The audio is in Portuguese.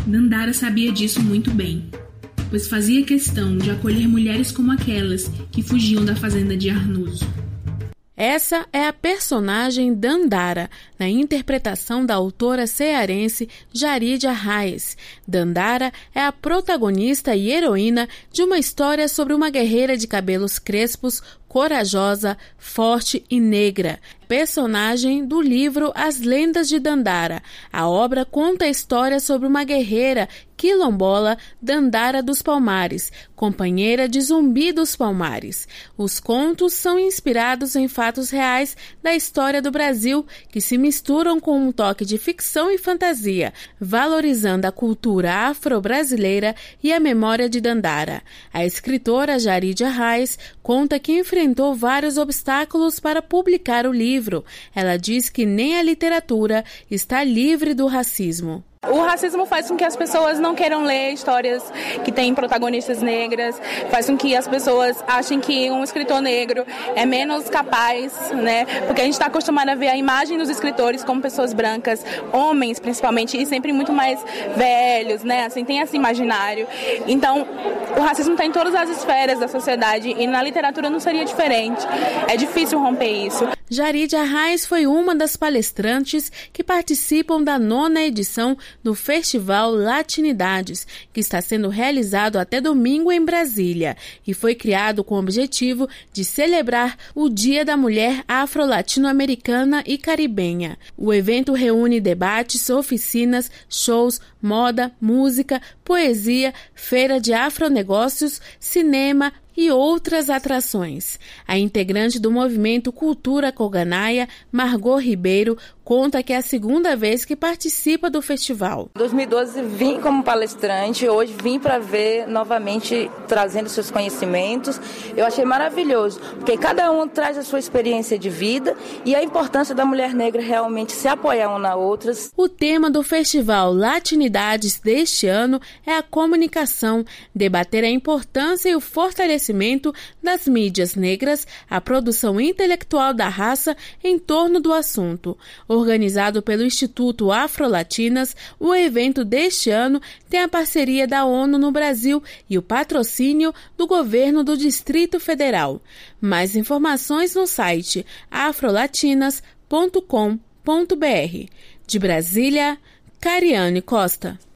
Dandara sabia disso muito bem, pois fazia questão de acolher mulheres como aquelas que fugiam da fazenda de Arnuso. Essa é a personagem Dandara, na interpretação da autora cearense Jarídia Arraes. Dandara é a protagonista e heroína de uma história sobre uma guerreira de cabelos crespos, corajosa, forte e negra. Personagem do livro As Lendas de Dandara. A obra conta a história sobre uma guerreira quilombola, Dandara dos Palmares, companheira de Zumbi dos Palmares. Os contos são inspirados em fatos reais da história do Brasil, que se misturam com um toque de ficção e fantasia, valorizando a cultura afro-brasileira e a memória de Dandara. A escritora Jarídia Arraes conta que enfrentou vários obstáculos para publicar o livro. Ela diz que nem a literatura está livre do racismo. O racismo faz com que as pessoas não queiram ler histórias que têm protagonistas negras, faz com que as pessoas achem que um escritor negro é menos capaz, né? Porque a gente está acostumado a ver a imagem dos escritores como pessoas brancas, homens principalmente, e sempre muito mais velhos, né? Assim, tem esse imaginário. Então, o racismo está em todas as esferas da sociedade e na literatura não seria diferente. É difícil romper isso. Jarídia Arraes foi uma das palestrantes que participam da 9ª edição do Festival Latinidades, que está sendo realizado até domingo em Brasília, e foi criado com o objetivo de celebrar o Dia da Mulher Afro-Latino-Americana e Caribenha. O evento reúne debates, oficinas, shows, moda, música, poesia, feira de afronegócios, cinema e outras atrações. A integrante do movimento Cultura Coganaia, Margot Ribeiro, conta que é a segunda vez que participa do festival. Em 2012 vim como palestrante, hoje vim para ver novamente, trazendo seus conhecimentos. Eu achei maravilhoso, porque cada um traz a sua experiência de vida e a importância da mulher negra realmente se apoiar uma na outra. O tema do Festival Latinidades deste ano é a comunicação, debater a importância e o fortalecimento das mídias negras, a produção intelectual da raça em torno do assunto. Organizado pelo Instituto Afrolatinas, o evento deste ano tem a parceria da ONU no Brasil e o patrocínio do governo do Distrito Federal. Mais informações no site afrolatinas.com.br. De Brasília, Cariane Costa.